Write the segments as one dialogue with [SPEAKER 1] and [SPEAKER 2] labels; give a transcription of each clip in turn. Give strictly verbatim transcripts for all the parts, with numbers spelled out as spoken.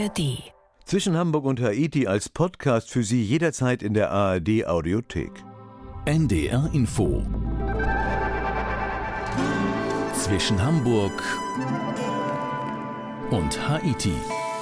[SPEAKER 1] R D.
[SPEAKER 2] Zwischen Hamburg und Haiti als Podcast für Sie jederzeit in der A R D Audiothek.
[SPEAKER 3] N D R Info. Zwischen Hamburg und Haiti.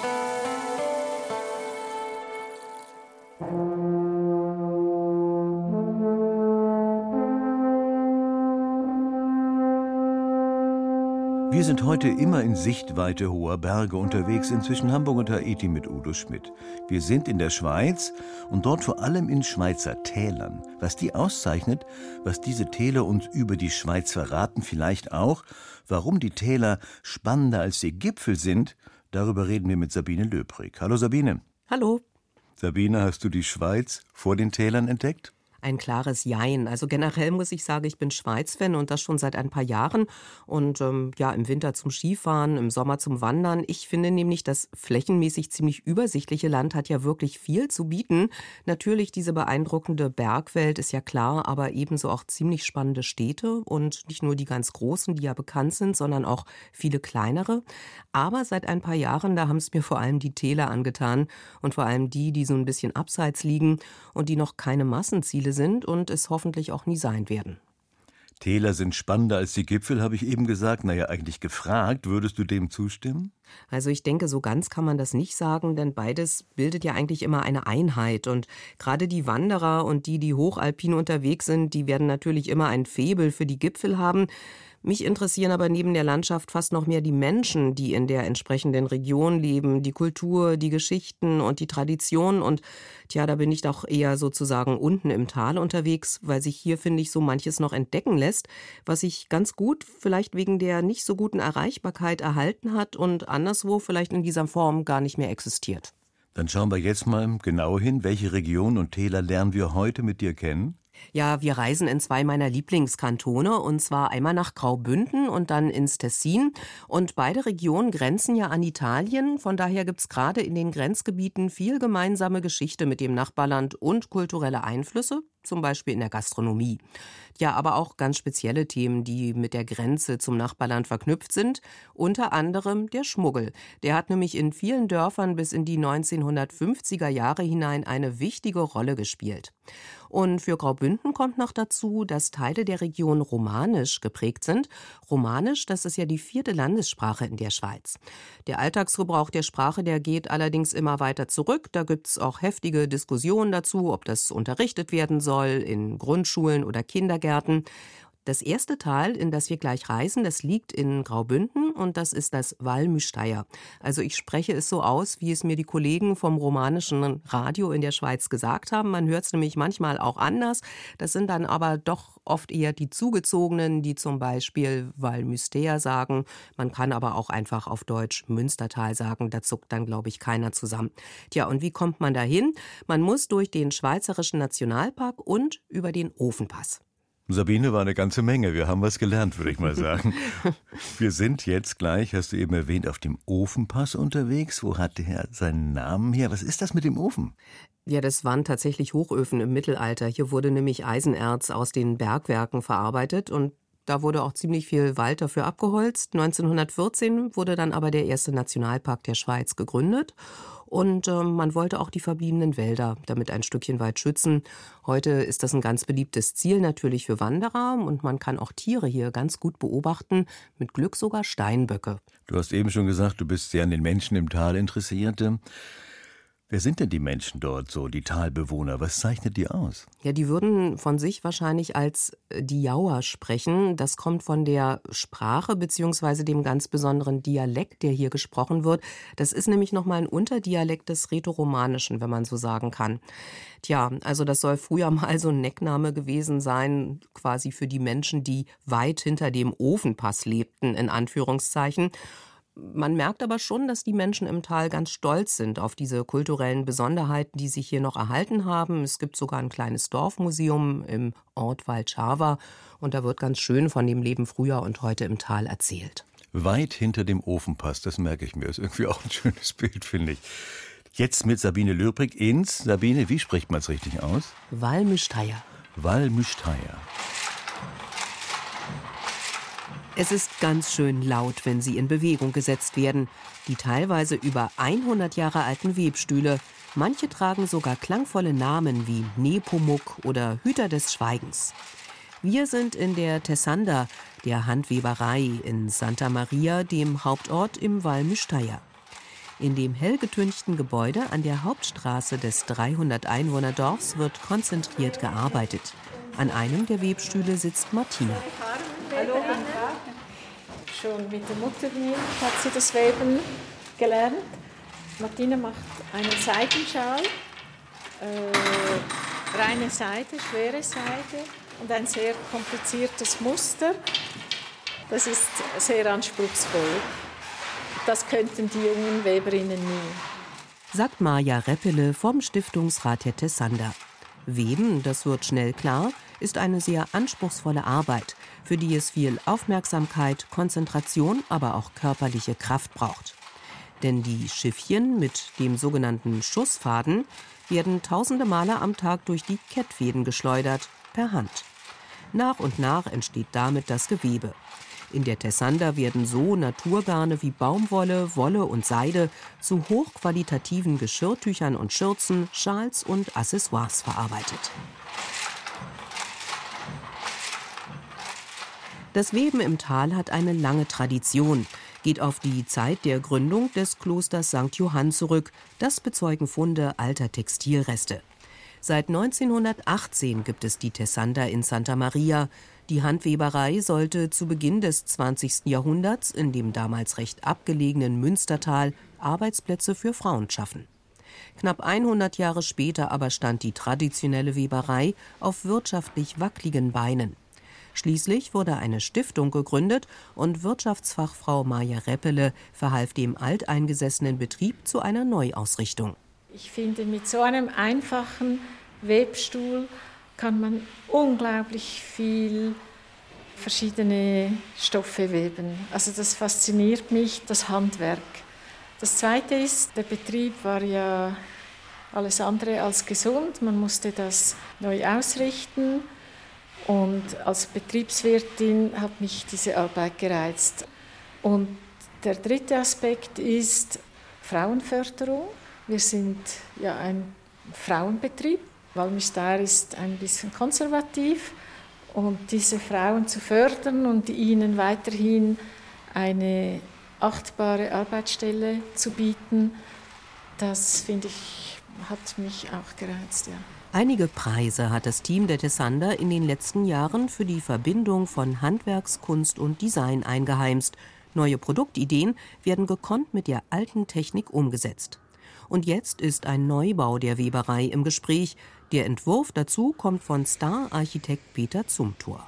[SPEAKER 2] Wir sind heute immer in Sichtweite hoher Berge unterwegs, inzwischen Hamburg und Haiti mit Udo Schmidt. Wir sind in der Schweiz und dort vor allem in Schweizer Tälern. Was die auszeichnet, was diese Täler uns über die Schweiz verraten, vielleicht auch, warum die Täler spannender als die Gipfel sind, darüber reden wir mit Sabine Löbrig. Hallo Sabine.
[SPEAKER 4] Hallo.
[SPEAKER 2] Sabine, hast du die Schweiz vor den Tälern entdeckt?
[SPEAKER 4] Ein klares Jein. Also generell muss ich sagen, ich bin Schweiz-Fan und das schon seit ein paar Jahren. Und ähm, ja, im Winter zum Skifahren, im Sommer zum Wandern. Ich finde nämlich, das flächenmäßig ziemlich übersichtliche Land hat ja wirklich viel zu bieten. Natürlich diese beeindruckende Bergwelt ist ja klar, aber ebenso auch ziemlich spannende Städte. Und nicht nur die ganz großen, die ja bekannt sind, sondern auch viele kleinere. Aber seit ein paar Jahren, da haben es mir vor allem die Täler angetan. Und vor allem die, die so ein bisschen abseits liegen und die noch keine Massenziele sind und es hoffentlich auch nie sein werden.
[SPEAKER 2] Täler sind spannender als die Gipfel, habe ich eben gesagt. Naja, eigentlich gefragt. Würdest du dem zustimmen?
[SPEAKER 4] Also ich denke, so ganz kann man das nicht sagen, denn beides bildet ja eigentlich immer eine Einheit. Und gerade die Wanderer und die, die hochalpin unterwegs sind, die werden natürlich immer ein Faible für die Gipfel haben. Mich interessieren aber neben der Landschaft fast noch mehr die Menschen, die in der entsprechenden Region leben, die Kultur, die Geschichten und die Tradition. Und tja, da bin ich doch eher sozusagen unten im Tal unterwegs, weil sich hier, finde ich, so manches noch entdecken lässt, was sich ganz gut vielleicht wegen der nicht so guten Erreichbarkeit erhalten hat und anderswo vielleicht in dieser Form gar nicht mehr existiert.
[SPEAKER 2] Dann schauen wir jetzt mal genau hin, welche Regionen und Täler lernen wir heute mit dir kennen?
[SPEAKER 4] Ja, wir reisen in zwei meiner Lieblingskantone, und zwar einmal nach Graubünden und dann ins Tessin. Und beide Regionen grenzen ja an Italien. Von daher gibt's gerade in den Grenzgebieten viel gemeinsame Geschichte mit dem Nachbarland und kulturelle Einflüsse, zum Beispiel in der Gastronomie. Ja, aber auch ganz spezielle Themen, die mit der Grenze zum Nachbarland verknüpft sind. Unter anderem der Schmuggel. Der hat nämlich in vielen Dörfern bis in die neunzehnhundertfünfziger Jahre hinein eine wichtige Rolle gespielt. Und für Graubünden kommt noch dazu, dass Teile der Region romanisch geprägt sind. Romanisch, das ist ja die vierte Landessprache in der Schweiz. Der Alltagsgebrauch der Sprache, der geht allerdings immer weiter zurück. Da gibt's auch heftige Diskussionen dazu, ob das unterrichtet werden soll in Grundschulen oder Kindergärten. Das erste Tal, in das wir gleich reisen, das liegt in Graubünden und das ist das Val Müsteier. Also ich spreche es so aus, wie es mir die Kollegen vom romanischen Radio in der Schweiz gesagt haben. Man hört es nämlich manchmal auch anders. Das sind dann aber doch oft eher die Zugezogenen, die zum Beispiel Val Müsteier sagen. Man kann aber auch einfach auf Deutsch Münstertal sagen. Da zuckt dann, glaube ich, keiner zusammen. Tja, und wie kommt man dahin? Man muss durch den Schweizerischen Nationalpark und über den Ofenpass.
[SPEAKER 2] Sabine, war eine ganze Menge. Wir haben was gelernt, würde ich mal sagen. Wir sind jetzt gleich, hast du eben erwähnt, auf dem Ofenpass unterwegs. Wo hat der seinen Namen her? Was ist das mit dem Ofen?
[SPEAKER 4] Ja, das waren tatsächlich Hochöfen im Mittelalter. Hier wurde nämlich Eisenerz aus den Bergwerken verarbeitet und da wurde auch ziemlich viel Wald dafür abgeholzt. neunzehnhundertvierzehn wurde dann aber der erste Nationalpark der Schweiz gegründet. Und äh, man wollte auch die verbliebenen Wälder damit ein Stückchen weit schützen. Heute ist das ein ganz beliebtes Ziel natürlich für Wanderer und man kann auch Tiere hier ganz gut beobachten, mit Glück sogar Steinböcke.
[SPEAKER 2] Du hast eben schon gesagt, du bist sehr an den Menschen im Tal interessiert. Wer sind denn die Menschen dort so, die Talbewohner? Was zeichnet die aus?
[SPEAKER 4] Ja, die würden von sich wahrscheinlich als die Jauer sprechen. Das kommt von der Sprache bzw. dem ganz besonderen Dialekt, der hier gesprochen wird. Das ist nämlich nochmal ein Unterdialekt des Rätoromanischen, wenn man so sagen kann. Tja, also das soll früher mal so ein Neckname gewesen sein, quasi für die Menschen, die weit hinter dem Ofenpass lebten, in Anführungszeichen. Man merkt aber schon, dass die Menschen im Tal ganz stolz sind auf diese kulturellen Besonderheiten, die sich hier noch erhalten haben. Es gibt sogar ein kleines Dorfmuseum im Ort Valchava und da wird ganz schön von dem Leben früher und heute im Tal erzählt.
[SPEAKER 2] Weit hinter dem Ofenpass, das merke ich mir. Ist irgendwie auch ein schönes Bild, finde ich. Jetzt mit Sabine Löbrig ins, Sabine, wie spricht man es richtig aus?
[SPEAKER 4] Val Müsteier.
[SPEAKER 2] Val Müsteier.
[SPEAKER 4] Es ist ganz schön laut, wenn sie in Bewegung gesetzt werden. Die teilweise über hundert Jahre alten Webstühle. Manche tragen sogar klangvolle Namen wie Nepomuk oder Hüter des Schweigens. Wir sind in der Tessander, der Handweberei in Santa Maria, dem Hauptort im Val Mystaya. In dem hell getünchten Gebäude an der Hauptstraße des dreihundert Einwohner-Dorfs wird konzentriert gearbeitet. An einem der Webstühle sitzt Martina.
[SPEAKER 1] Hallo, guten Tag. Schon mit der Muttermilch hat sie das Weben gelernt. Martina macht einen Seidenschal, äh, reine Seide, schwere Seide und ein sehr kompliziertes Muster. Das ist sehr anspruchsvoll. Das könnten die jungen Weberinnen nie.
[SPEAKER 4] Sagt Maja Reppele vom Stiftungsrat der Tessander. Weben, das wird schnell klar, ist eine sehr anspruchsvolle Arbeit, für die es viel Aufmerksamkeit, Konzentration, aber auch körperliche Kraft braucht. Denn die Schiffchen mit dem sogenannten Schussfaden werden tausende Male am Tag durch die Kettfäden geschleudert, per Hand. Nach und nach entsteht damit das Gewebe. In der Tessander werden so Naturgarne wie Baumwolle, Wolle und Seide zu hochqualitativen Geschirrtüchern und Schürzen, Schals und Accessoires verarbeitet. Das Weben im Tal hat eine lange Tradition, geht auf die Zeit der Gründung des Klosters Sankt Johann zurück. Das bezeugen Funde alter Textilreste. Seit neunzehnhundertachtzehn gibt es die Tessander in Santa Maria. Die Handweberei sollte zu Beginn des zwanzigsten Jahrhunderts in dem damals recht abgelegenen Münstertal Arbeitsplätze für Frauen schaffen. Knapp hundert Jahre später aber stand die traditionelle Weberei auf wirtschaftlich wackligen Beinen. Schließlich wurde eine Stiftung gegründet und Wirtschaftsfachfrau Maja Reppele verhalf dem alteingesessenen Betrieb zu einer Neuausrichtung.
[SPEAKER 1] Ich finde, mit so einem einfachen Webstuhl kann man unglaublich viel verschiedene Stoffe weben. Also das fasziniert mich, das Handwerk. Das Zweite ist, der Betrieb war ja alles andere als gesund. Man musste das neu ausrichten. Und als Betriebswirtin hat mich diese Arbeit gereizt. Und der dritte Aspekt ist Frauenförderung. Wir sind ja ein Frauenbetrieb. Val Mystaya ist ein bisschen konservativ. Und diese Frauen zu fördern und ihnen weiterhin eine achtbare Arbeitsstelle zu bieten, das, finde ich, hat mich auch gereizt, ja.
[SPEAKER 4] Einige Preise hat das Team der Tessander in den letzten Jahren für die Verbindung von Handwerkskunst und Design eingeheimst. Neue Produktideen werden gekonnt mit der alten Technik umgesetzt. Und jetzt ist ein Neubau der Weberei im Gespräch. Der Entwurf dazu kommt von Star-Architekt Peter Zumthor.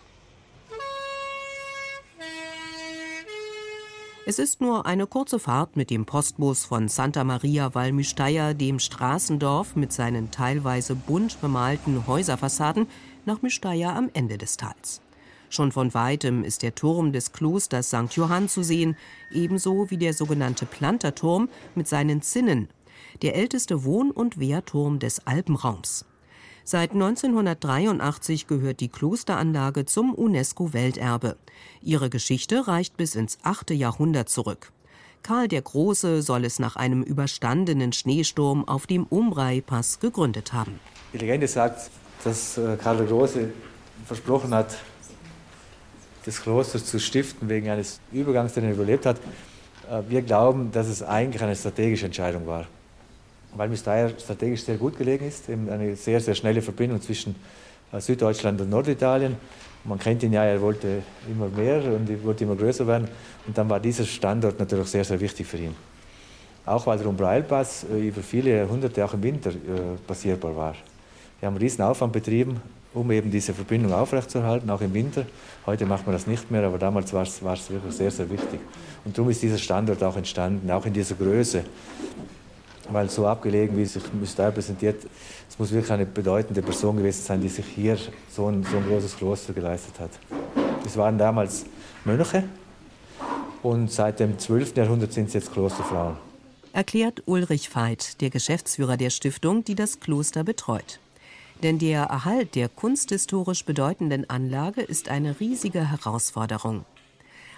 [SPEAKER 4] Es ist nur eine kurze Fahrt mit dem Postbus von Santa Maria Val Mystaya, dem Straßendorf mit seinen teilweise bunt bemalten Häuserfassaden, nach Mystaya am Ende des Tals. Schon von weitem ist der Turm des Klosters Sankt Johann zu sehen, ebenso wie der sogenannte Planterturm mit seinen Zinnen, der älteste Wohn- und Wehrturm des Alpenraums. Seit neunzehnhundertdreiundachtzig gehört die Klosteranlage zum UNESCO-Welterbe. Ihre Geschichte reicht bis ins achte Jahrhundert zurück. Karl der Große soll es nach einem überstandenen Schneesturm auf dem Umbrai-Pass gegründet haben.
[SPEAKER 5] Die Legende sagt, dass Karl der Große versprochen hat, das Kloster zu stiften wegen eines Übergangs, den er überlebt hat. Wir glauben, dass es eigentlich eine strategische Entscheidung war. Weil Mystaya strategisch sehr gut gelegen ist, eben eine sehr, sehr schnelle Verbindung zwischen Süddeutschland und Norditalien. Man kennt ihn ja, er wollte immer mehr und er wollte immer größer werden. Und dann war dieser Standort natürlich sehr, sehr wichtig für ihn. Auch weil der Umbrai-Pass über viele Jahrhunderte auch im Winter äh, passierbar war. Wir haben einen riesen Aufwand betrieben, um eben diese Verbindung aufrechtzuerhalten, auch im Winter. Heute macht man das nicht mehr, aber damals war es, war es wirklich sehr, sehr wichtig. Und darum ist dieser Standort auch entstanden, auch in dieser Größe. Weil so abgelegen, wie sich Mystaya präsentiert, es muss wirklich eine bedeutende Person gewesen sein, die sich hier so ein, so ein großes Kloster geleistet hat. Es waren damals Mönche und seit dem zwölften Jahrhundert sind es jetzt Klosterfrauen.
[SPEAKER 4] Erklärt Ulrich Veit, der Geschäftsführer der Stiftung, die das Kloster betreut. Denn der Erhalt der kunsthistorisch bedeutenden Anlage ist eine riesige Herausforderung.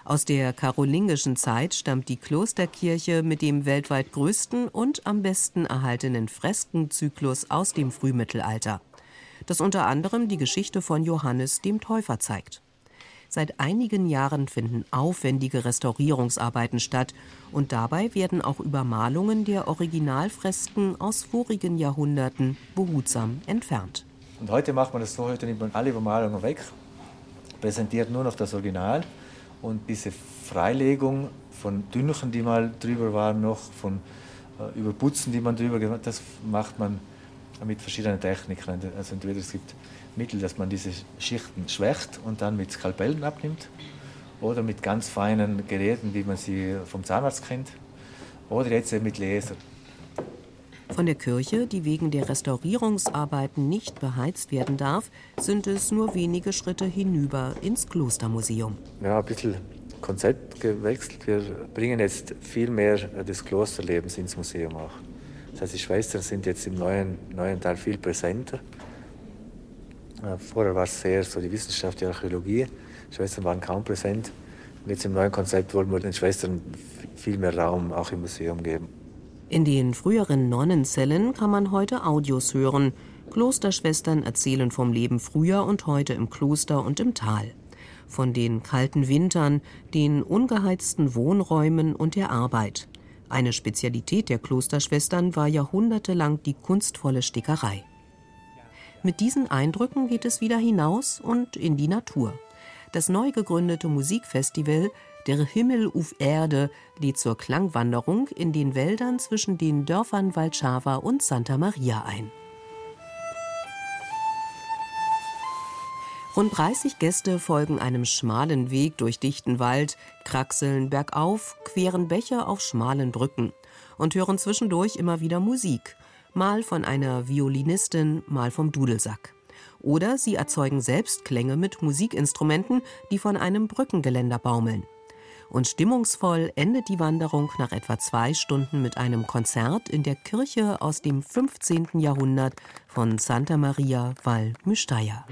[SPEAKER 4] Aus der karolingischen Zeit stammt die Klosterkirche mit dem weltweit größten und am besten erhaltenen Freskenzyklus aus dem Frühmittelalter, das unter anderem die Geschichte von Johannes dem Täufer zeigt. Seit einigen Jahren finden aufwendige Restaurierungsarbeiten statt und dabei werden auch Übermalungen der Originalfresken aus vorigen Jahrhunderten behutsam entfernt.
[SPEAKER 5] Und heute macht man das so, heute nimmt man alle Übermalungen weg, präsentiert nur noch das Original. Und diese Freilegung von Dünchen, die mal drüber waren, noch von äh, Überputzen, die man drüber gemacht hat, das macht man mit verschiedenen Techniken. Also entweder es gibt Mittel, dass man diese Schichten schwächt und dann mit Skalpellen abnimmt, oder mit ganz feinen Geräten, wie man sie vom Zahnarzt kennt, oder jetzt eben mit Laser.
[SPEAKER 4] Von der Kirche, die wegen der Restaurierungsarbeiten nicht beheizt werden darf, sind es nur wenige Schritte hinüber ins Klostermuseum.
[SPEAKER 5] Ja, ein bisschen Konzept gewechselt. Wir bringen jetzt viel mehr des Klosterlebens ins Museum auch. Das heißt, die Schwestern sind jetzt im neuen, neuen Teil viel präsenter. Vorher war es sehr so die Wissenschaft, die Archäologie. Die Schwestern waren kaum präsent. Und jetzt im neuen Konzept wollen wir den Schwestern viel mehr Raum auch im Museum geben.
[SPEAKER 4] In den früheren Nonnenzellen kann man heute Audios hören. Klosterschwestern erzählen vom Leben früher und heute im Kloster und im Tal. Von den kalten Wintern, den ungeheizten Wohnräumen und der Arbeit. Eine Spezialität der Klosterschwestern war jahrhundertelang die kunstvolle Stickerei. Mit diesen Eindrücken geht es wieder hinaus und in die Natur. Das neu gegründete Musikfestival Der Himmel uf Erde lädt zur Klangwanderung in den Wäldern zwischen den Dörfern Valchava und Santa Maria ein. Rund dreißig Gäste folgen einem schmalen Weg durch dichten Wald, kraxeln bergauf, queren Bäche auf schmalen Brücken und hören zwischendurch immer wieder Musik, mal von einer Violinistin, mal vom Dudelsack. Oder sie erzeugen selbst Klänge mit Musikinstrumenten, die von einem Brückengeländer baumeln. Und stimmungsvoll endet die Wanderung nach etwa zwei Stunden mit einem Konzert in der Kirche aus dem fünfzehnten Jahrhundert von Santa Maria Val Mystaya.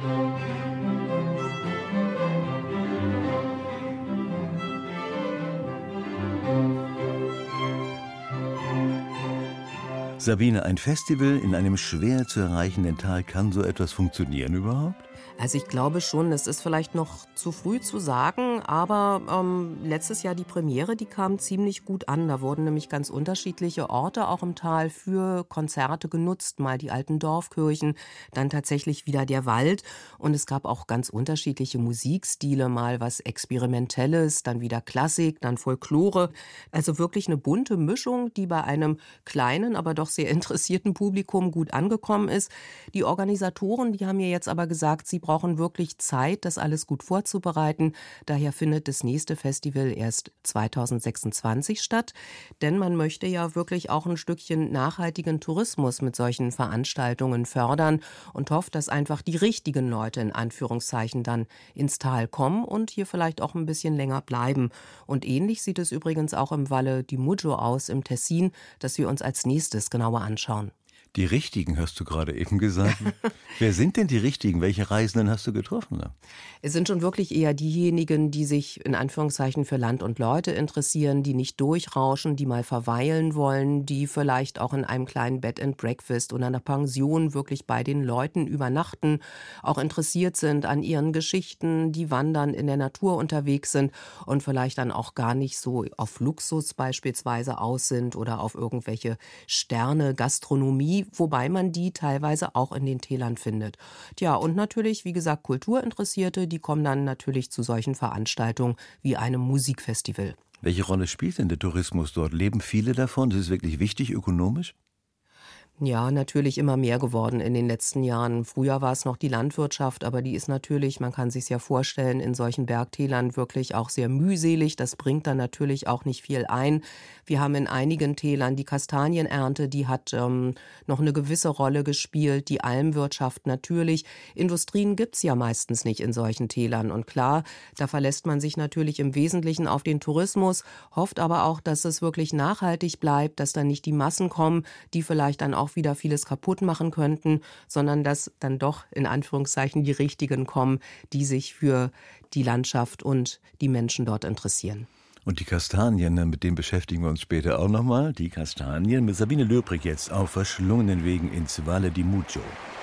[SPEAKER 2] Sabine, ein Festival in einem schwer zu erreichenden Tal, kann so etwas funktionieren überhaupt?
[SPEAKER 4] Also ich glaube schon, es ist vielleicht noch zu früh zu sagen, aber ähm, letztes Jahr die Premiere, die kam ziemlich gut an. Da wurden nämlich ganz unterschiedliche Orte auch im Tal für Konzerte genutzt. Mal die alten Dorfkirchen, dann tatsächlich wieder der Wald. Und es gab auch ganz unterschiedliche Musikstile, mal was Experimentelles, dann wieder Klassik, dann Folklore. Also wirklich eine bunte Mischung, die bei einem kleinen, aber doch sehr interessierten Publikum gut angekommen ist. Die Organisatoren, die haben mir jetzt aber gesagt, sie brauchen wirklich Zeit, das alles gut vorzubereiten. Daher findet das nächste Festival erst zweitausendsechsundzwanzig statt. Denn man möchte ja wirklich auch ein Stückchen nachhaltigen Tourismus mit solchen Veranstaltungen fördern und hofft, dass einfach die richtigen Leute in Anführungszeichen dann ins Tal kommen und hier vielleicht auch ein bisschen länger bleiben. Und ähnlich sieht es übrigens auch im Valle di Muggio aus im Tessin, das wir uns als nächstes genauer anschauen.
[SPEAKER 2] Die Richtigen, hast du gerade eben gesagt. Wer sind denn die Richtigen? Welche Reisenden hast du getroffen?
[SPEAKER 4] Es sind schon wirklich eher diejenigen, die sich in Anführungszeichen für Land und Leute interessieren, die nicht durchrauschen, die mal verweilen wollen, die vielleicht auch in einem kleinen Bed and Breakfast oder einer Pension wirklich bei den Leuten übernachten, auch interessiert sind an ihren Geschichten, die wandern, in der Natur unterwegs sind und vielleicht dann auch gar nicht so auf Luxus beispielsweise aus sind oder auf irgendwelche Sterne, Gastronomie, wobei man die teilweise auch in den Tälern findet. Tja, und natürlich, wie gesagt, Kulturinteressierte, die kommen dann natürlich zu solchen Veranstaltungen wie einem Musikfestival.
[SPEAKER 2] Welche Rolle spielt denn der Tourismus dort? Leben viele davon? Das ist wirklich wichtig ökonomisch?
[SPEAKER 4] Ja, natürlich immer mehr geworden in den letzten Jahren. Früher war es noch die Landwirtschaft, aber die ist natürlich, man kann sich's ja vorstellen, in solchen Bergtälern wirklich auch sehr mühselig. Das bringt dann natürlich auch nicht viel ein. Wir haben in einigen Tälern die Kastanienernte, die hat ähm, noch eine gewisse Rolle gespielt. Die Almwirtschaft natürlich. Industrien gibt's ja meistens nicht in solchen Tälern. Und klar, da verlässt man sich natürlich im Wesentlichen auf den Tourismus, hofft aber auch, dass es wirklich nachhaltig bleibt, dass dann nicht die Massen kommen, die vielleicht dann auch auch wieder vieles kaputt machen könnten, sondern dass dann doch in Anführungszeichen die Richtigen kommen, die sich für die Landschaft und die Menschen dort interessieren.
[SPEAKER 2] Und die Kastanien, mit denen beschäftigen wir uns später auch nochmal. Die Kastanien mit Sabine Löbrig jetzt auf verschlungenen Wegen ins Valle di Muggio.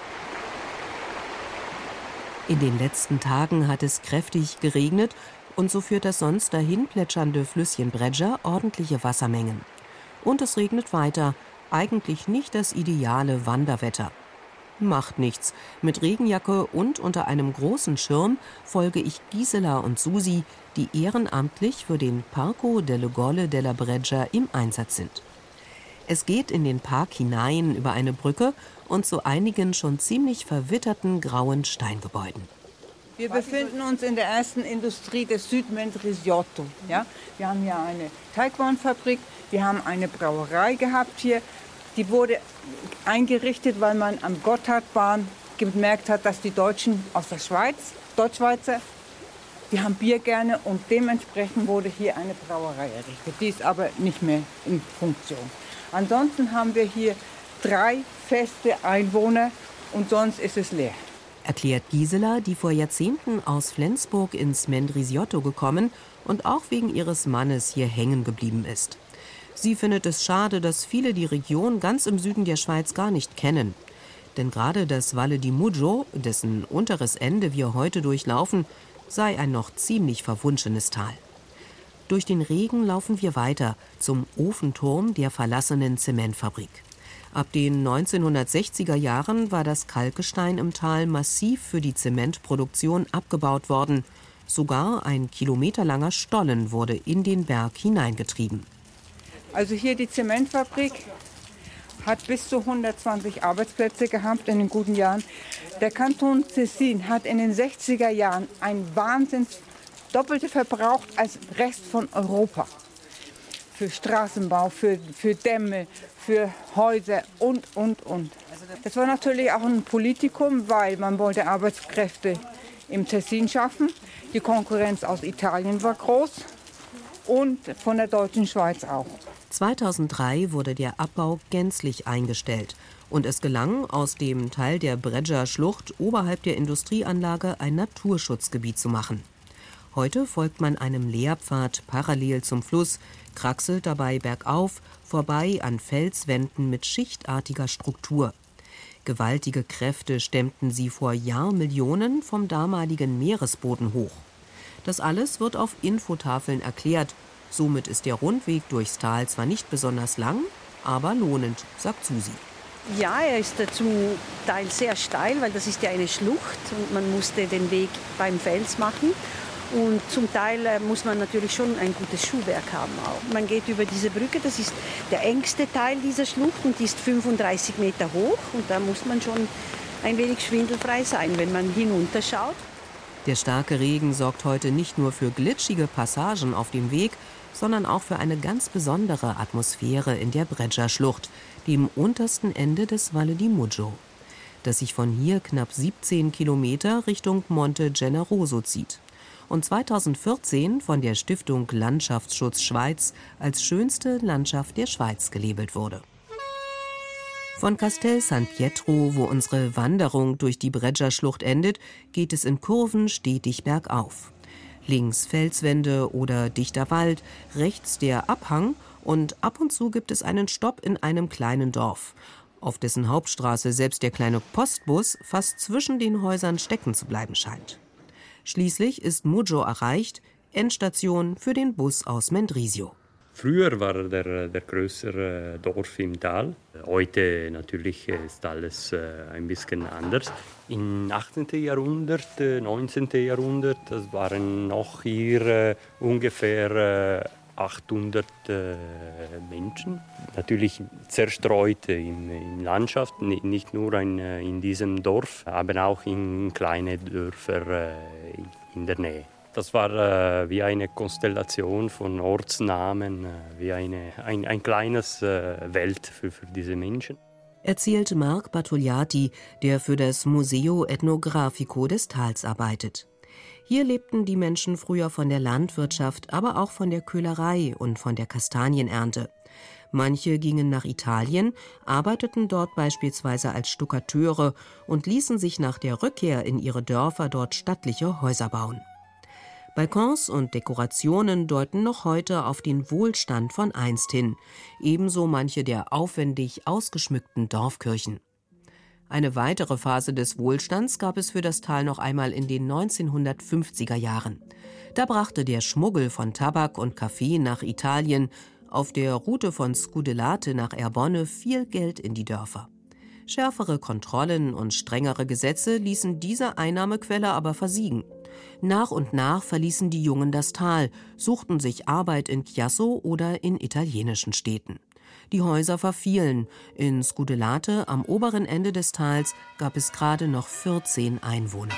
[SPEAKER 4] In den letzten Tagen hat es kräftig geregnet und so führt das sonst dahin plätschernde Flüsschen Breggia ordentliche Wassermengen. Und es regnet weiter, eigentlich nicht das ideale Wanderwetter. Macht nichts. Mit Regenjacke und unter einem großen Schirm folge ich Gisela und Susi, die ehrenamtlich für den Parco delle Gole della Breggia im Einsatz sind. Es geht in den Park hinein über eine Brücke und zu einigen schon ziemlich verwitterten grauen Steingebäuden.
[SPEAKER 6] Wir befinden uns in der ersten Industrie des Südmendrisiotto. Ja? Wir haben hier eine Teigwarenfabrik, wir haben eine Brauerei gehabt hier. Die wurde eingerichtet, weil man am Gotthardbahn gemerkt hat, dass die Deutschen aus der Schweiz, Deutschschweizer, die haben Bier gerne und dementsprechend wurde hier eine Brauerei errichtet. Die ist aber nicht mehr in Funktion. Ansonsten haben wir hier drei feste Einwohner und sonst ist es leer.
[SPEAKER 4] Erklärt Gisela, die vor Jahrzehnten aus Flensburg ins Mendrisiotto gekommen und auch wegen ihres Mannes hier hängen geblieben ist. Sie findet es schade, dass viele die Region ganz im Süden der Schweiz gar nicht kennen. Denn gerade das Valle di Muggio, dessen unteres Ende wir heute durchlaufen, sei ein noch ziemlich verwunschenes Tal. Durch den Regen laufen wir weiter zum Ofenturm der verlassenen Zementfabrik. Ab den neunzehnhundertsechziger Jahren war das Kalkgestein im Tal massiv für die Zementproduktion abgebaut worden. Sogar ein kilometerlanger Stollen wurde in den Berg hineingetrieben.
[SPEAKER 6] Also hier die Zementfabrik hat bis zu hundertzwanzig Arbeitsplätze gehabt in den guten Jahren. Der Kanton Tessin hat in den sechziger Jahren ein Wahnsinns doppelte verbraucht als Rest von Europa. Für Straßenbau, für, für Dämme, für Häuser und, und, und. Das war natürlich auch ein Politikum, weil man wollte Arbeitskräfte im Tessin schaffen. Die Konkurrenz aus Italien war groß und von der deutschen Schweiz auch.
[SPEAKER 4] zweitausenddrei wurde der Abbau gänzlich eingestellt und es gelang, aus dem Teil der Breggia-Schlucht oberhalb der Industrieanlage ein Naturschutzgebiet zu machen. Heute folgt man einem Lehrpfad parallel zum Fluss, kraxelt dabei bergauf, vorbei an Felswänden mit schichtartiger Struktur. Gewaltige Kräfte stemmten sie vor Jahrmillionen vom damaligen Meeresboden hoch. Das alles wird auf Infotafeln erklärt. Somit ist der Rundweg durchs Tal zwar nicht besonders lang, aber lohnend, sagt Susi.
[SPEAKER 7] Ja, er ist zum Teil sehr steil, weil das ist ja eine Schlucht und man musste den Weg beim Fels machen. Und zum Teil äh, muss man natürlich schon ein gutes Schuhwerk haben auch. Man geht über diese Brücke, das ist der engste Teil dieser Schlucht und die ist fünfunddreißig Meter hoch. Und da muss man schon ein wenig schwindelfrei sein, wenn man hinunterschaut.
[SPEAKER 4] Der starke Regen sorgt heute nicht nur für glitschige Passagen auf dem Weg, sondern auch für eine ganz besondere Atmosphäre in der Breggia-Schlucht, dem untersten Ende des Valle di Muggio, das sich von hier knapp siebzehn Kilometer Richtung Monte Generoso zieht und zweitausendvierzehn von der Stiftung Landschaftsschutz Schweiz als schönste Landschaft der Schweiz gelabelt wurde. Von Castel San Pietro, wo unsere Wanderung durch die Breggia-Schlucht endet, geht es in Kurven stetig bergauf. Links Felswände oder dichter Wald, rechts der Abhang und ab und zu gibt es einen Stopp in einem kleinen Dorf, auf dessen Hauptstraße selbst der kleine Postbus fast zwischen den Häusern stecken zu bleiben scheint. Schließlich ist Muggio erreicht, Endstation für den Bus aus Mendrisio.
[SPEAKER 8] Früher war der, der größere Dorf im Tal. Heute natürlich ist alles ein bisschen anders. Im achtzehnten Jahrhundert, neunzehnten Jahrhundert, das waren noch hier ungefähr achthundert Menschen. Natürlich zerstreut in, in Landschaft, nicht nur in, in diesem Dorf, aber auch in kleine Dörfer in der Nähe. Das war äh, wie eine Konstellation von Ortsnamen, äh, wie eine, ein, ein kleines äh, Welt für, für diese Menschen.
[SPEAKER 4] Erzählt Marc Bartogliati, der für das Museo Etnografico des Tals arbeitet. Hier lebten die Menschen früher von der Landwirtschaft, aber auch von der Köhlerei und von der Kastanienernte. Manche gingen nach Italien, arbeiteten dort beispielsweise als Stuckateure und ließen sich nach der Rückkehr in ihre Dörfer dort stattliche Häuser bauen. Balkons und Dekorationen deuten noch heute auf den Wohlstand von einst hin, ebenso manche der aufwendig ausgeschmückten Dorfkirchen. Eine weitere Phase des Wohlstands gab es für das Tal noch einmal in den neunzehnhundertfünfziger Jahren. Da brachte der Schmuggel von Tabak und Kaffee nach Italien, auf der Route von Scudellate nach Erbonne viel Geld in die Dörfer. Schärfere Kontrollen und strengere Gesetze ließen diese Einnahmequelle aber versiegen. Nach und nach verließen die Jungen das Tal, suchten sich Arbeit in Chiasso oder in italienischen Städten. Die Häuser verfielen. In Scudellate am oberen Ende des Tals gab es gerade noch vierzehn Einwohner.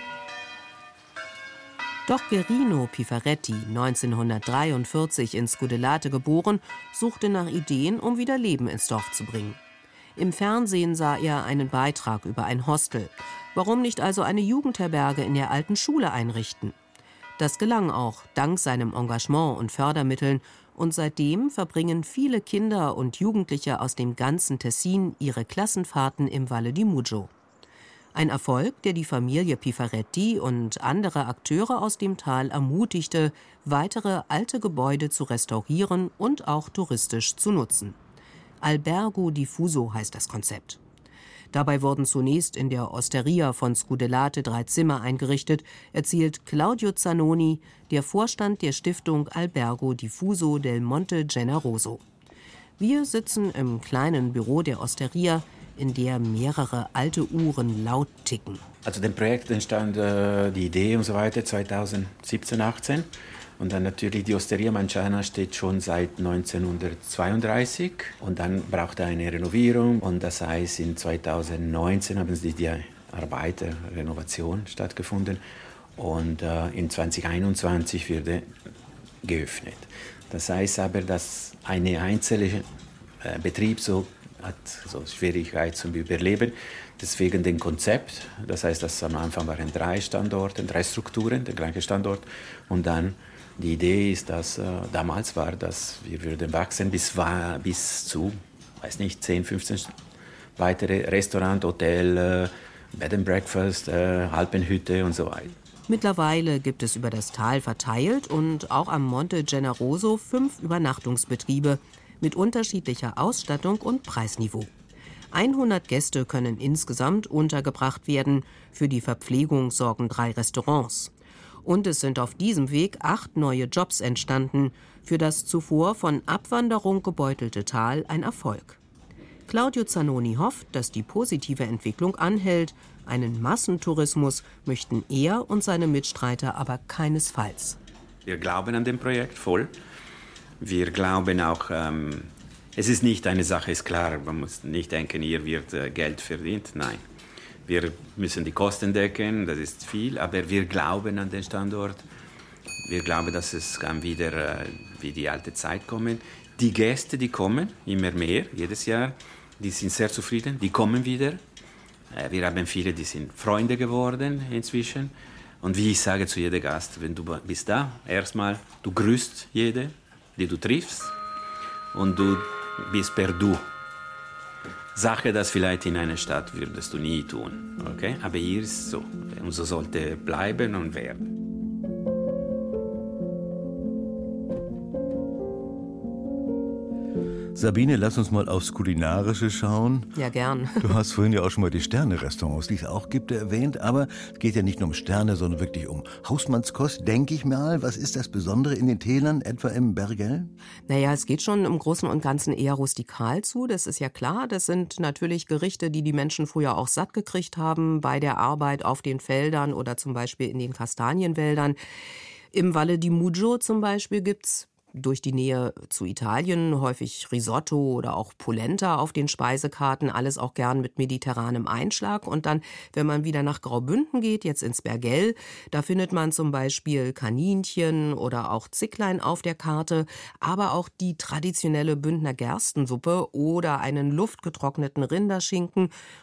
[SPEAKER 4] Doch Gerino Pifaretti, neunzehnhundertdreiundvierzig in Scudellate geboren, suchte nach Ideen, um wieder Leben ins Dorf zu bringen. Im Fernsehen sah er einen Beitrag über ein Hostel. Warum nicht also eine Jugendherberge in der alten Schule einrichten? Das gelang auch, dank seinem Engagement und Fördermitteln, und seitdem verbringen viele Kinder und Jugendliche aus dem ganzen Tessin ihre Klassenfahrten im Valle di Mugio. Ein Erfolg, der die Familie Pifaretti und andere Akteure aus dem Tal ermutigte, weitere alte Gebäude zu restaurieren und auch touristisch zu nutzen. Albergo Diffuso heißt das Konzept. Dabei wurden zunächst in der Osteria von Scudellate drei Zimmer eingerichtet, erzählt Claudio Zanoni, der Vorstand der Stiftung Albergo Diffuso del Monte Generoso. Wir sitzen im kleinen Büro der Osteria, in der mehrere alte Uhren laut ticken.
[SPEAKER 9] Also dem Projekt entstand äh, die Idee und so weiter zweitausendsiebzehn, achtzehn. Und dann natürlich die Osteria Manciana steht schon seit neunzehnhundertzweiunddreißig. Und dann brauchte eine Renovierung. Und das heißt, in zweitausendneunzehn haben die, die Arbeit der Renovation stattgefunden. Und äh, in zweitausendeinundzwanzig wurde geöffnet. Das heißt aber, dass eine einzelne äh, Betrieb so hat so Schwierigkeit zum Überleben. Deswegen den Konzept, das heißt, dass am Anfang waren drei Standorte, drei Strukturen, der gleiche Standort. Und dann die Idee ist, dass äh, damals war, dass wir würden wachsen bis, war, bis zu, weiß nicht, zehn, fünfzehn weitere Restaurant, Hotel, äh, Bed and Breakfast, äh, Alpenhütte und so weiter.
[SPEAKER 4] Mittlerweile gibt es über das Tal verteilt und auch am Monte Generoso fünf Übernachtungsbetriebe mit unterschiedlicher Ausstattung und Preisniveau. hundert Gäste können insgesamt untergebracht werden. Für die Verpflegung sorgen drei Restaurants. Und es sind auf diesem Weg acht neue Jobs entstanden. Für das zuvor von Abwanderung gebeutelte Tal ein Erfolg. Claudio Zanoni hofft, dass die positive Entwicklung anhält. Einen Massentourismus möchten er und seine Mitstreiter aber keinesfalls.
[SPEAKER 9] Wir glauben an dem Projekt voll. Wir glauben auch, ähm, es ist nicht eine Sache, ist klar, man muss nicht denken, hier wird äh, Geld verdient. Nein, wir müssen die Kosten decken, das ist viel, aber wir glauben an den Standort. Wir glauben, dass es kann wieder äh, wie die alte Zeit kommen. Die Gäste, die kommen, immer mehr, jedes Jahr, die sind sehr zufrieden, die kommen wieder. Äh, wir haben viele, die sind Freunde geworden inzwischen. Und wie ich sage zu jedem Gast, wenn du bist da, erstmal, du grüßt jeden, die du triffst, und du bist per Du. Sache, das vielleicht in einer Stadt würdest du nie tun, okay? Aber hier ist es so. Und so sollte bleiben und werden.
[SPEAKER 2] Sabine, lass uns mal aufs Kulinarische schauen.
[SPEAKER 4] Ja, gern.
[SPEAKER 2] Du hast vorhin ja auch schon mal die Sterne-Restaurants, die es auch gibt, erwähnt. Aber es geht ja nicht nur um Sterne, sondern wirklich um Hausmannskost, denke ich mal. Was ist das Besondere in den Tälern, etwa im Bergell?
[SPEAKER 4] Naja, es geht schon im Großen und Ganzen eher rustikal zu, das ist ja klar. Das sind natürlich Gerichte, die die Menschen früher auch satt gekriegt haben bei der Arbeit auf den Feldern oder zum Beispiel in den Kastanienwäldern. Im Valle di Mugio zum Beispiel gibt's durch die Nähe zu Italien häufig Risotto oder auch Polenta auf den Speisekarten, alles auch gern mit mediterranem Einschlag. Und dann, wenn man wieder nach Graubünden geht, jetzt ins Bergell, da findet man zum Beispiel Kaninchen oder auch Zicklein auf der Karte, aber auch die traditionelle Bündner Gerstensuppe oder einen luftgetrockneten Rinderschinken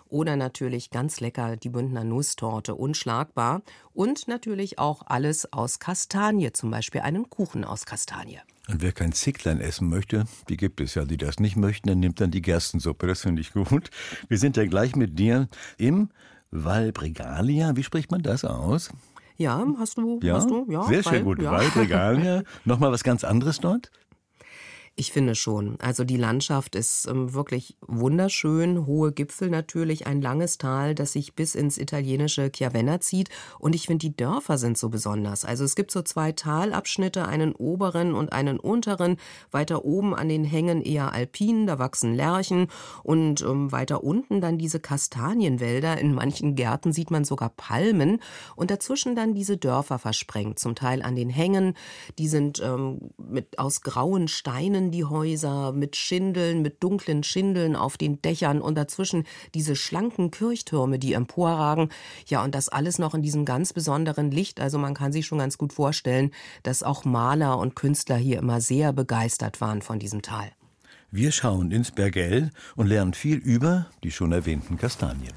[SPEAKER 4] Oder natürlich ganz lecker die Bündner Nusstorte, unschlagbar. Und natürlich auch alles aus Kastanie, zum Beispiel einen Kuchen aus Kastanie.
[SPEAKER 2] Und wer kein Zicklein essen möchte, die gibt es ja, die das nicht möchten, dann nimmt dann die Gerstensuppe, das finde ich gut. Wir sind ja gleich mit dir im Val Bregaglia, wie spricht man das aus?
[SPEAKER 4] Ja, hast du?
[SPEAKER 2] Ja,
[SPEAKER 4] hast du? Ja,
[SPEAKER 2] sehr schön
[SPEAKER 4] Val,
[SPEAKER 2] gut,
[SPEAKER 4] ja.
[SPEAKER 2] Val Bregaglia. Nochmal was ganz anderes dort?
[SPEAKER 4] Ich finde schon. Also die Landschaft ist ähm, wirklich wunderschön. Hohe Gipfel natürlich, ein langes Tal, das sich bis ins italienische Chiavenna zieht. Und ich finde, die Dörfer sind so besonders. Also es gibt so zwei Talabschnitte, einen oberen und einen unteren. Weiter oben an den Hängen eher alpin, da wachsen Lärchen. Und ähm, weiter unten dann diese Kastanienwälder. In manchen Gärten sieht man sogar Palmen. Und dazwischen dann diese Dörfer versprengt, zum Teil an den Hängen. Die sind ähm, mit aus grauen Steinen, die Häuser, mit Schindeln, mit dunklen Schindeln auf den Dächern und dazwischen diese schlanken Kirchtürme, die emporragen. Ja, und das alles noch in diesem ganz besonderen Licht. Also man kann sich schon ganz gut vorstellen, dass auch Maler und Künstler hier immer sehr begeistert waren von diesem Tal.
[SPEAKER 2] Wir schauen ins Bergell und lernen viel über die schon erwähnten Kastanien.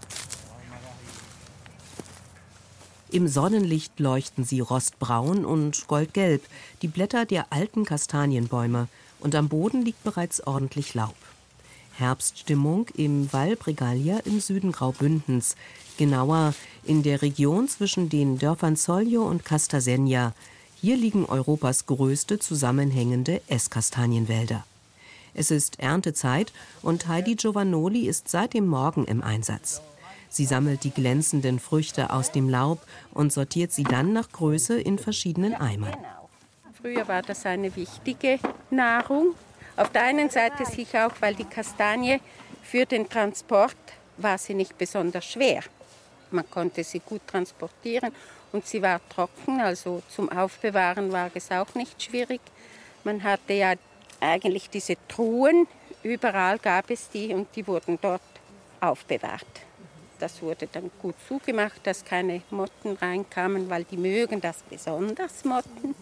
[SPEAKER 4] Im Sonnenlicht leuchten sie rostbraun und goldgelb, die Blätter der alten Kastanienbäume. Und am Boden liegt bereits ordentlich Laub. Herbststimmung im Val Bregaglia im Süden Graubündens, genauer in der Region zwischen den Dörfern Soglio und Castasegna. Hier liegen Europas größte zusammenhängende Esskastanienwälder. Es ist Erntezeit und Heidi Giovannoli ist seit dem Morgen im Einsatz. Sie sammelt die glänzenden Früchte aus dem Laub und sortiert sie dann nach Größe in verschiedenen Eimern.
[SPEAKER 10] Früher war das eine wichtige Nahrung. Auf der einen Seite sicher auch, weil die Kastanie für den Transport war sie nicht besonders schwer. Man konnte sie gut transportieren und sie war trocken, also zum Aufbewahren war es auch nicht schwierig. Man hatte ja eigentlich diese Truhen, überall gab es die und die wurden dort aufbewahrt. Das wurde dann gut zugemacht, dass keine Motten reinkamen, weil die mögen das besonders, Motten.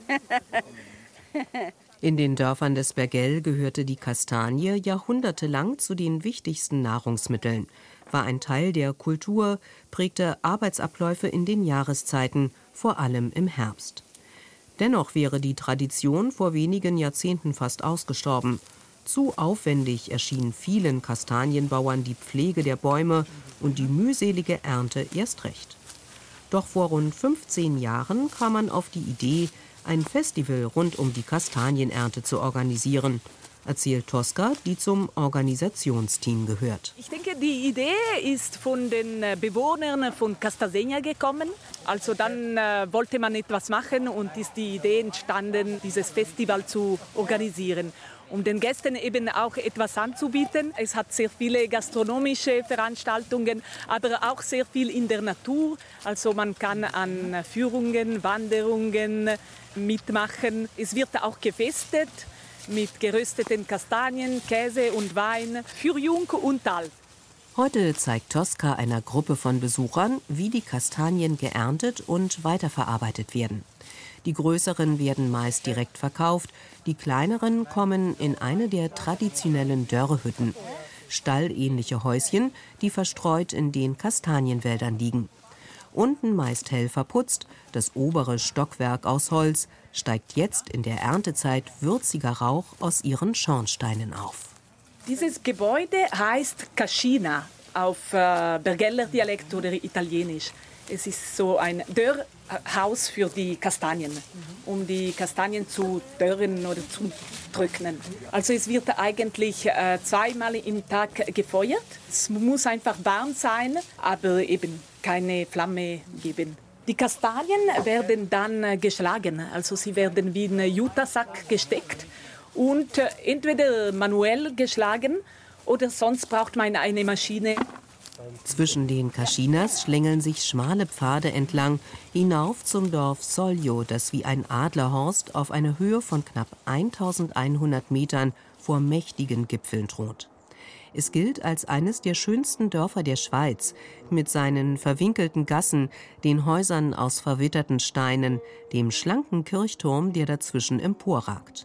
[SPEAKER 4] In den Dörfern des Bergell gehörte die Kastanie jahrhundertelang zu den wichtigsten Nahrungsmitteln, war ein Teil der Kultur, prägte Arbeitsabläufe in den Jahreszeiten, vor allem im Herbst. Dennoch wäre die Tradition vor wenigen Jahrzehnten fast ausgestorben. Zu aufwendig erschien vielen Kastanienbauern die Pflege der Bäume und die mühselige Ernte erst recht. Doch vor rund fünfzehn Jahren kam man auf die Idee, ein Festival rund um die Kastanienernte zu organisieren, erzählt Tosca, die zum Organisationsteam gehört.
[SPEAKER 11] Ich denke, die Idee ist von den Bewohnern von Castasegna gekommen. Also dann äh, wollte man etwas machen und ist die Idee entstanden, dieses Festival zu organisieren. Um den Gästen eben auch etwas anzubieten. Es hat sehr viele gastronomische Veranstaltungen, aber auch sehr viel in der Natur. Also man kann an Führungen, Wanderungen mitmachen. Es wird auch gefestet mit gerösteten Kastanien, Käse und Wein für Jung und Alt.
[SPEAKER 4] Heute zeigt Tosca einer Gruppe von Besuchern, wie die Kastanien geerntet und weiterverarbeitet werden. Die größeren werden meist direkt verkauft, die kleineren kommen in eine der traditionellen Dörrehütten. Stallähnliche Häuschen, die verstreut in den Kastanienwäldern liegen. Unten meist hell verputzt, das obere Stockwerk aus Holz, steigt jetzt in der Erntezeit würziger Rauch aus ihren Schornsteinen auf.
[SPEAKER 11] Dieses Gebäude heißt Cascina auf äh, Bergeller Dialekt oder Italienisch. Es ist so ein Dörrhaus für die Kastanien, um die Kastanien zu dörren oder zu trocknen. Also es wird eigentlich äh, zweimal im Tag gefeuert. Es muss einfach warm sein, aber eben keine Flamme geben. Die Kastanien werden dann äh, geschlagen, also sie werden wie in einen Jutasack gesteckt und äh, entweder manuell geschlagen oder sonst braucht man eine Maschine.
[SPEAKER 4] Zwischen den Cascinas schlängeln sich schmale Pfade entlang, hinauf zum Dorf Soglio, das wie ein Adlerhorst auf einer Höhe von knapp eintausendeinhundert Metern vor mächtigen Gipfeln thront. Es gilt als eines der schönsten Dörfer der Schweiz, mit seinen verwinkelten Gassen, den Häusern aus verwitterten Steinen, dem schlanken Kirchturm, der dazwischen emporragt.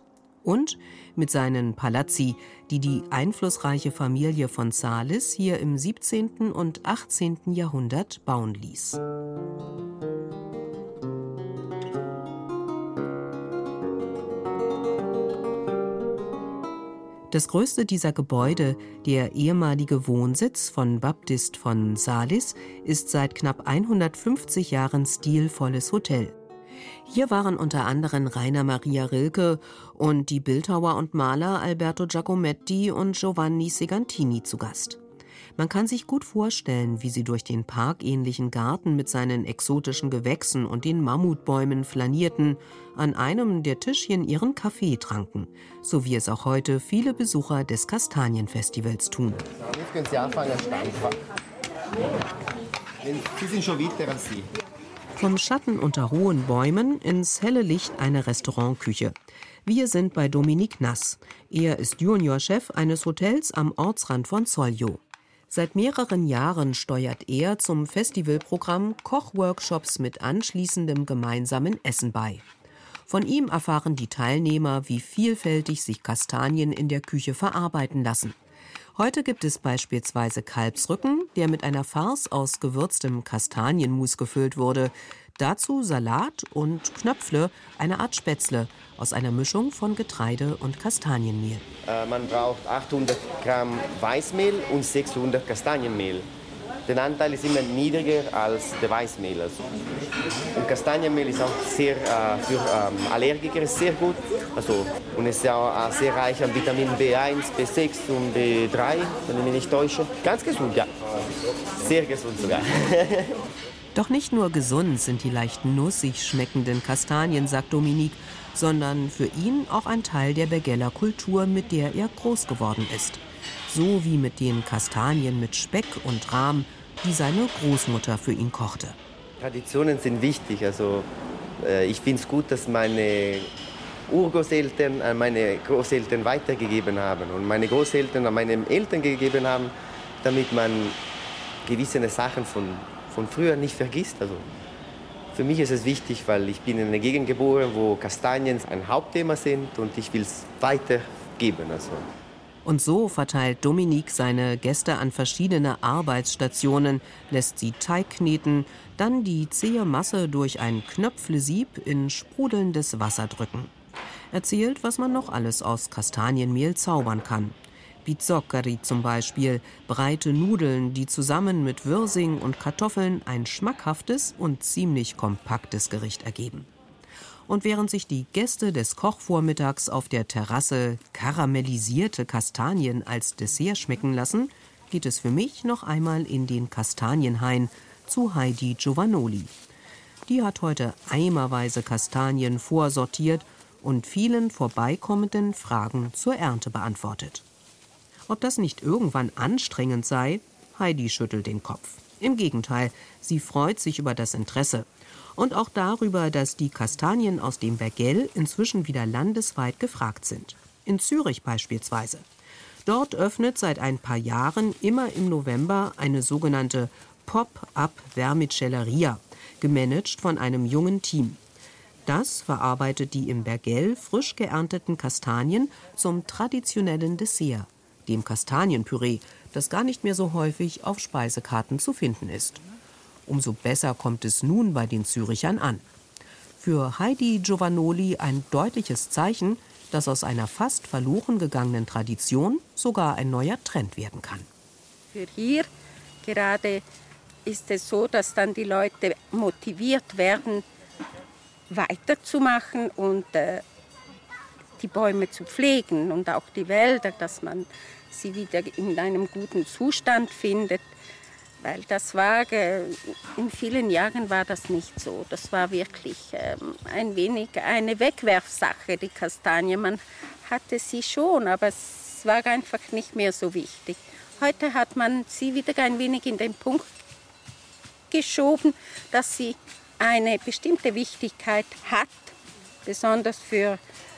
[SPEAKER 4] Und mit seinen Palazzi, die die einflussreiche Familie von Salis hier im siebzehnten und achtzehnten Jahrhundert bauen ließ. Das größte dieser Gebäude, der ehemalige Wohnsitz von Baptist von Salis, ist seit knapp hundertfünfzig Jahren stilvolles Hotel. Hier waren unter anderem Rainer Maria Rilke und die Bildhauer und Maler Alberto Giacometti und Giovanni Segantini zu Gast. Man kann sich gut vorstellen, wie sie durch den parkähnlichen Garten mit seinen exotischen Gewächsen und den Mammutbäumen flanierten, an einem der Tischchen ihren Kaffee tranken, so wie es auch heute viele Besucher des Kastanienfestivals tun.
[SPEAKER 12] Jetzt können Sie anfangen, Stampfer. Sie sind schon weiter als Sie.
[SPEAKER 4] Vom Schatten unter hohen Bäumen ins helle Licht einer Restaurantküche. Wir sind bei Dominique Nass. Er ist Juniorchef eines Hotels am Ortsrand von Soglio. Seit mehreren Jahren steuert er zum Festivalprogramm Kochworkshops mit anschließendem gemeinsamen Essen bei. Von ihm erfahren die Teilnehmer, wie vielfältig sich Kastanien in der Küche verarbeiten lassen. Heute gibt es beispielsweise Kalbsrücken, der mit einer Farce aus gewürztem Kastanienmus gefüllt wurde. Dazu Salat und Knöpfle, eine Art Spätzle, aus einer Mischung von Getreide und Kastanienmehl.
[SPEAKER 12] Äh, man braucht achthundert Gramm Weißmehl und sechshundert Kastanienmehl. Der Anteil ist immer niedriger als der Weißmehl. Also. Und Kastanienmehl ist auch sehr, äh, für ähm, Allergiker ist sehr gut. Also, und es ist auch äh, sehr reich an Vitamin B eins, B sechs und B drei, wenn ich mich nicht täusche. Ganz gesund, ja. Sehr gesund sogar.
[SPEAKER 4] Doch nicht nur gesund sind die leicht nussig schmeckenden Kastanien, sagt Dominique, sondern für ihn auch ein Teil der Bergeller Kultur, mit der er groß geworden ist. So wie mit den Kastanien mit Speck und Rahm, die seine Großmutter für ihn kochte.
[SPEAKER 12] Traditionen sind wichtig. Also, äh, ich finde es gut, dass meine Urgroßeltern an meine Großeltern weitergegeben haben und meine Großeltern an meine Eltern gegeben haben, damit man gewisse Sachen von, von früher nicht vergisst. Also, für mich ist es wichtig, weil ich bin in einer Gegend geboren, wo Kastanien ein Hauptthema sind und ich will es weitergeben. Also.
[SPEAKER 4] Und so verteilt Dominique seine Gäste an verschiedene Arbeitsstationen, lässt sie Teig kneten, dann die zähe Masse durch ein Knöpflesieb in sprudelndes Wasser drücken. Erzählt, was man noch alles aus Kastanienmehl zaubern kann. Bizzoccheri zum Beispiel, breite Nudeln, die zusammen mit Wirsing und Kartoffeln ein schmackhaftes und ziemlich kompaktes Gericht ergeben. Und während sich die Gäste des Kochvormittags auf der Terrasse karamellisierte Kastanien als Dessert schmecken lassen, geht es für mich noch einmal in den Kastanienhain zu Heidi Giovanoli. Die hat heute eimerweise Kastanien vorsortiert und vielen vorbeikommenden Fragen zur Ernte beantwortet. Ob das nicht irgendwann anstrengend sei? Heidi schüttelt den Kopf. Im Gegenteil, sie freut sich über das Interesse. Und auch darüber, dass die Kastanien aus dem Bergell inzwischen wieder landesweit gefragt sind. In Zürich beispielsweise. Dort öffnet seit ein paar Jahren immer im November eine sogenannte Pop-up-Vermicelleria, gemanagt von einem jungen Team. Das verarbeitet die im Bergell frisch geernteten Kastanien zum traditionellen Dessert, dem Kastanienpüree, das gar nicht mehr so häufig auf Speisekarten zu finden ist. Umso besser kommt es nun bei den Zürichern an. Für Heidi Giovanoli ein deutliches Zeichen, dass aus einer fast verloren gegangenen Tradition sogar ein neuer Trend werden kann.
[SPEAKER 10] Für hier gerade ist es so, dass dann die Leute motiviert werden, weiterzumachen und äh, die Bäume zu pflegen und auch die Wälder, dass man sie wieder in einem guten Zustand findet. Weil das war, in vielen Jahren war das nicht so. Das war wirklich ähm, ein wenig eine Wegwerfsache, die Kastanie. Man hatte sie schon, aber es war einfach nicht mehr so wichtig. Heute hat man sie wieder ein wenig in den Punkt geschoben, dass sie eine bestimmte Wichtigkeit hat, besonders für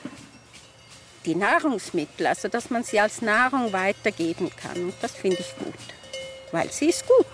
[SPEAKER 10] die Nahrungsmittel, also dass man sie als Nahrung weitergeben kann. Und das finde ich gut, weil sie ist gut.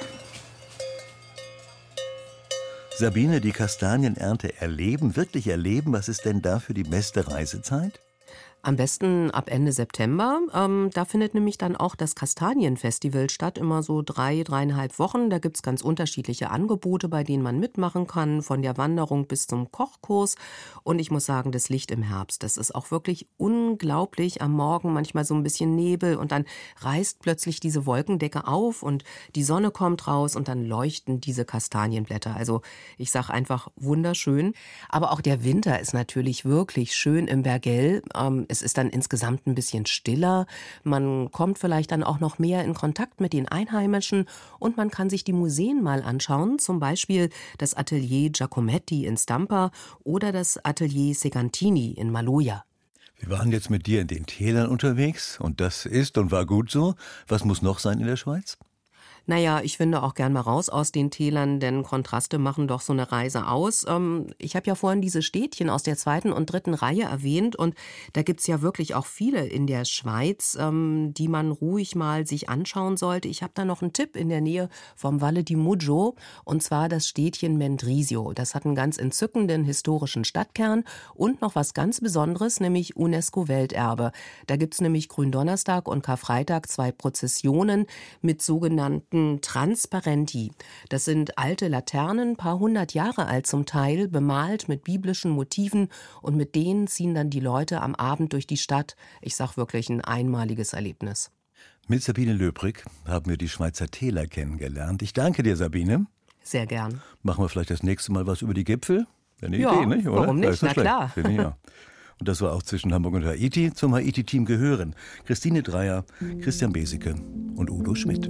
[SPEAKER 2] Sabine, die Kastanienernte erleben, wirklich erleben, was ist denn da für die beste Reisezeit?
[SPEAKER 4] Am besten ab Ende September. Ähm, da findet nämlich dann auch das Kastanienfestival statt, immer so drei, dreieinhalb Wochen. Da gibt's ganz unterschiedliche Angebote, bei denen man mitmachen kann, von der Wanderung bis zum Kochkurs. Und ich muss sagen, das Licht im Herbst, das ist auch wirklich unglaublich. Am Morgen manchmal so ein bisschen Nebel und dann reißt plötzlich diese Wolkendecke auf und die Sonne kommt raus und dann leuchten diese Kastanienblätter. Also ich sag einfach wunderschön. Aber auch der Winter ist natürlich wirklich schön im Bergell. Ähm, Es ist dann insgesamt ein bisschen stiller. Man kommt vielleicht dann auch noch mehr in Kontakt mit den Einheimischen und man kann sich die Museen mal anschauen, zum Beispiel das Atelier Giacometti in Stampa oder das Atelier Segantini in Maloja.
[SPEAKER 2] Wir waren jetzt mit dir in den Tälern unterwegs und das ist und war gut so. Was muss noch sein in der Schweiz?
[SPEAKER 4] Naja, ich finde auch gern mal raus aus den Tälern, denn Kontraste machen doch so eine Reise aus. Ähm, ich habe ja vorhin diese Städtchen aus der zweiten und dritten Reihe erwähnt und da gibt's ja wirklich auch viele in der Schweiz, ähm, die man ruhig mal sich anschauen sollte. Ich habe da noch einen Tipp in der Nähe vom Valle di Muggio und zwar das Städtchen Mendrisio. Das hat einen ganz entzückenden historischen Stadtkern und noch was ganz Besonderes, nämlich UNESCO-Welterbe. Da gibt's nämlich Gründonnerstag und Karfreitag zwei Prozessionen mit sogenannten Transparenti. Das sind alte Laternen, paar hundert Jahre alt zum Teil, bemalt mit biblischen Motiven und mit denen ziehen dann die Leute am Abend durch die Stadt. Ich sag wirklich ein einmaliges Erlebnis.
[SPEAKER 2] Mit Sabine Löbrig haben wir die Schweizer Täler kennengelernt. Ich danke dir, Sabine.
[SPEAKER 4] Sehr gern.
[SPEAKER 2] Machen wir vielleicht das nächste Mal was über die Gipfel? Eine
[SPEAKER 4] ja,
[SPEAKER 2] Idee, nicht? Oder?
[SPEAKER 4] Warum nicht? Na klar.
[SPEAKER 2] Ja. Und das war auch zwischen Hamburg und Haiti. Zum Haiti-Team gehören Christine Dreier, Christian Besicke und Udo Schmidt.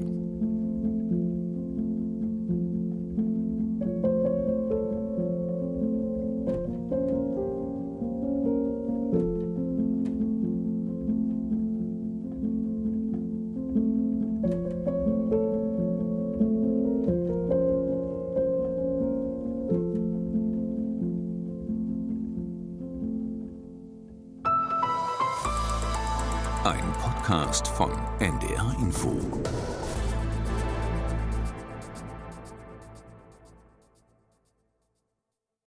[SPEAKER 3] Ein Podcast von N D R Info.